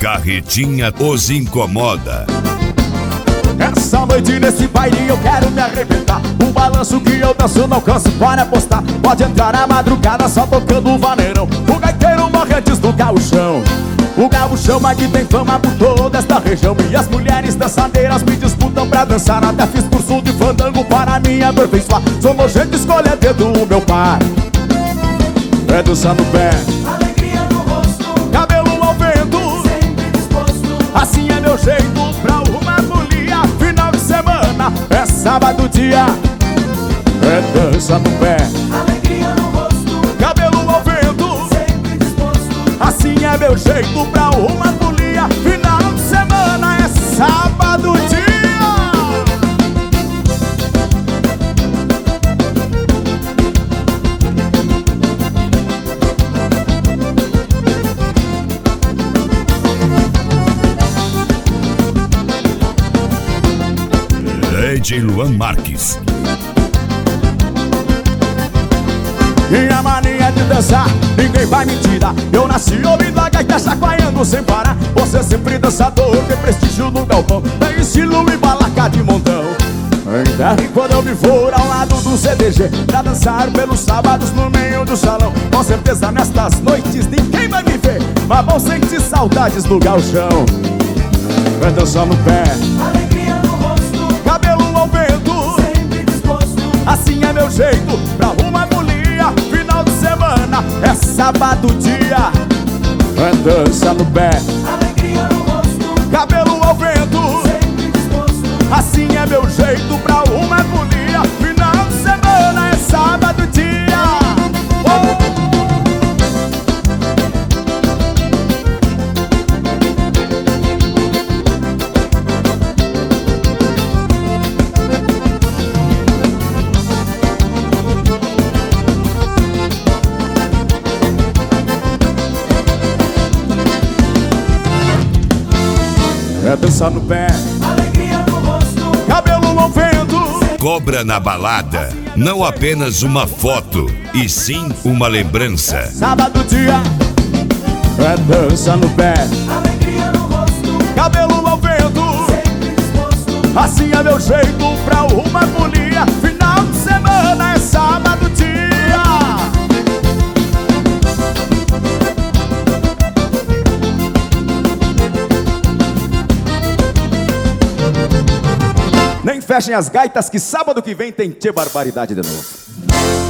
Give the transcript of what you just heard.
Carretinha os incomoda. Essa noite nesse baile eu quero me arrebentar. O balanço que eu danço não canso, pode apostar. Pode entrar na madrugada só tocando o vaneirão. O gaiteiro morre antes do gauchão. O gauchão aqui tem fama por toda esta região. E as mulheres dançadeiras me disputam pra dançar. Até fiz curso de fandango para me aperfeiçoar. Sou nojento, escolha dedo o meu pai. É dançar no pé, alegria no rosto, cabelo ao vento, sempre disposto. assim é meu jeito pra uma folia. Final de semana é sábado dia. É dança no pé, Alegria no rosto, cabelo ao vento, sempre disposto. assim é meu jeito pra uma folia. Final de semana é sábado dia. DJ Luan Marques. Minha mania de dançar, ninguém vai me tirar. Eu nasci ouvindo a gaita chacoalhando sem parar. Você sempre dançador, tem prestígio no galpão. Tem estilo e balaca de montão. Ainda quando eu me for ao lado do CDG pra dançar pelos sábados no meio do salão. Com certeza nestas noites ninguém vai me ver, mas vão sentir saudades do gauchão. Vai dançar no pé, Alegria no rosto, cabelo ao vento, sempre disposto. assim é meu jeito pra uma folia. Final de semana é sábado dia. É dança no pé, Alegria no rosto, cabelo ao vento, sempre disposto. assim é meu jeito pra uma folia. Final de semana é sábado dia. É dançar no pé, Alegria no rosto, cabelo ao vento, Cobra na balada, não apenas uma foto, e sim uma lembrança. sábado dia. É dança no pé, alegria no rosto, cabelo ao vento, sempre disposto. assim é meu jeito pra uma folia. Final de semana é sábado dia. Nem fechem as gaitas que sábado que vem tem Tchê Barbaridade de novo.